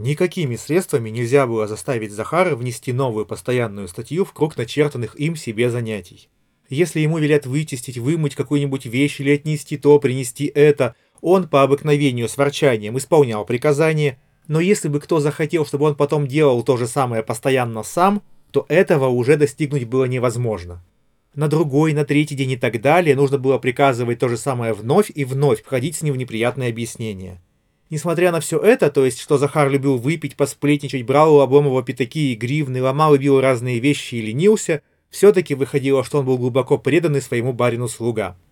Никакими средствами нельзя было заставить Захара внести новую постоянную статью в круг начертанных им себе занятий. Если ему велят вычистить, вымыть какую-нибудь вещь или отнести то, принести это, он по обыкновению с ворчанием исполнял приказание, но если бы кто захотел, чтобы он потом делал то же самое постоянно сам, то этого уже достигнуть было невозможно. На другой, на третий день и так далее нужно было приказывать то же самое вновь и вновь, входить с ним в неприятные объяснения. Несмотря на все это, то есть, что Захар любил выпить, посплетничать, брал у Обломова пятаки и гривны, ломал и бил разные вещи и ленился, все-таки выходило, что он был глубоко преданный своему барину слуга.